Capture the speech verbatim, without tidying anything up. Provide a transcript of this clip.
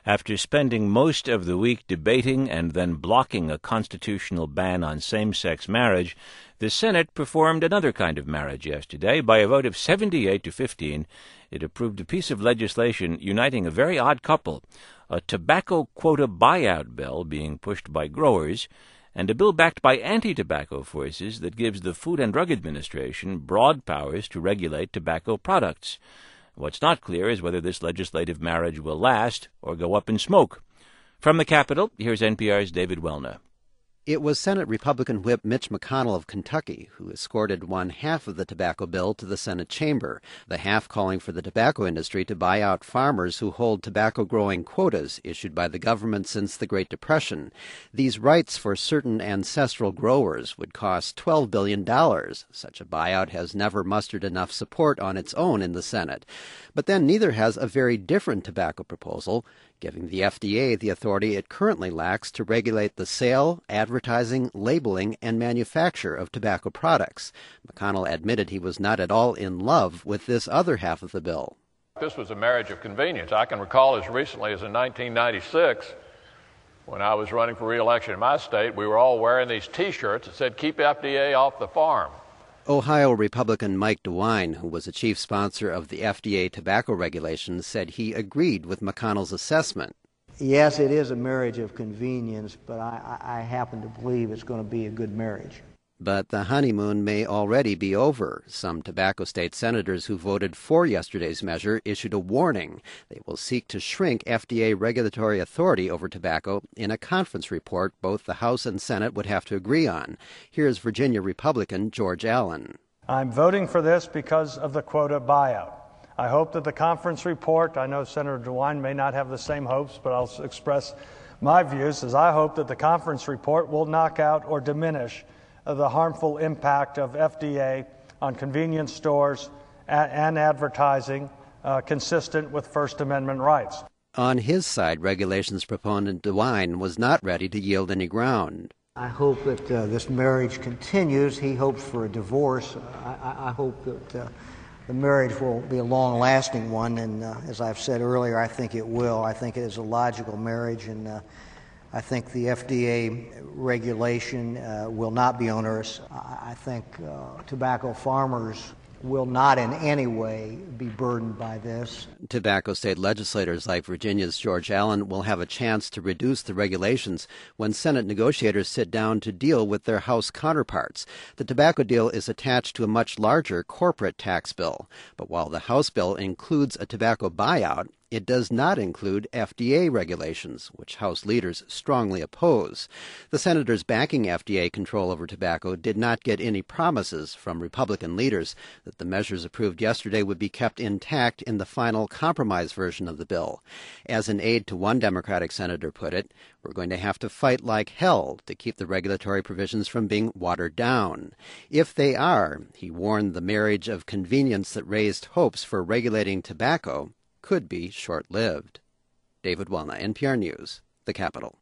After spending most of the week debating and then blocking a constitutional ban on same-sex marriage, the Senate performed another kind of marriage yesterday. By a vote of seventy-eight to fifteen, it approved a piece of legislation uniting a very odd couple, a tobacco quota buyout bill being pushed by growers, and a bill backed by anti-tobacco forces that gives the Food and Drug Administration broad powers to regulate tobacco products. What's not clear is whether this legislative marriage will last or go up in smoke. From the Capitol, here's N P R's David Welna. It was Senate Republican Whip Mitch McConnell of Kentucky who escorted one half of the tobacco bill to the Senate chamber, the half calling for the tobacco industry to buy out farmers who hold tobacco-growing quotas issued by the government since the Great Depression. These rights for certain ancestral growers would cost twelve billion dollars. Such a buyout has never mustered enough support on its own in the Senate. But then neither has a very different tobacco proposal, giving the F D A the authority it currently lacks to regulate the sale, advertising, labeling, and manufacture of tobacco products. McConnell admitted he was not at all in love with this other half of the bill. This was a marriage of convenience. I can recall as recently as in nineteen ninety-six, when I was running for re-election in my state, we were all wearing these T-shirts that said, "Keep F D A off the farm." Ohio Republican Mike DeWine, who was a chief sponsor of the F D A tobacco regulations, said he agreed with McConnell's assessment. Yes, it is a marriage of convenience, but I, I happen to believe it's going to be a good marriage. But the honeymoon may already be over. Some tobacco state senators who voted for yesterday's measure issued a warning. They will seek to shrink F D A regulatory authority over tobacco in a conference report both the House and Senate would have to agree on. Here's Virginia Republican George Allen. I'm voting for this because of the quota buyout. I hope that the conference report, I know Senator DeWine may not have the same hopes, but I'll express my views, as I hope that the conference report will knock out or diminish the harmful impact of F D A on convenience stores and advertising uh, consistent with First Amendment rights. On his side, regulations proponent DeWine was not ready to yield any ground. I hope that uh, this marriage continues. He hopes for a divorce. I, I, I hope that uh, the marriage will be a long-lasting one, and uh, as I've said earlier, I think it will. I think it is a logical marriage, and uh, I think the F D A regulation uh, will not be onerous. I think uh, tobacco farmers will not in any way be burdened by this. Tobacco state legislators like Virginia's George Allen will have a chance to reduce the regulations when Senate negotiators sit down to deal with their House counterparts. The tobacco deal is attached to a much larger corporate tax bill. But while the House bill includes a tobacco buyout, it does not include F D A regulations, which House leaders strongly oppose. The senators backing F D A control over tobacco did not get any promises from Republican leaders that the measures approved yesterday would be kept intact in the final compromise version of the bill. As an aide to one Democratic senator put it, we're going to have to fight like hell to keep the regulatory provisions from being watered down. If they are, he warned, the marriage of convenience that raised hopes for regulating tobacco could be short-lived. David Welna, N P R News, The Capitol.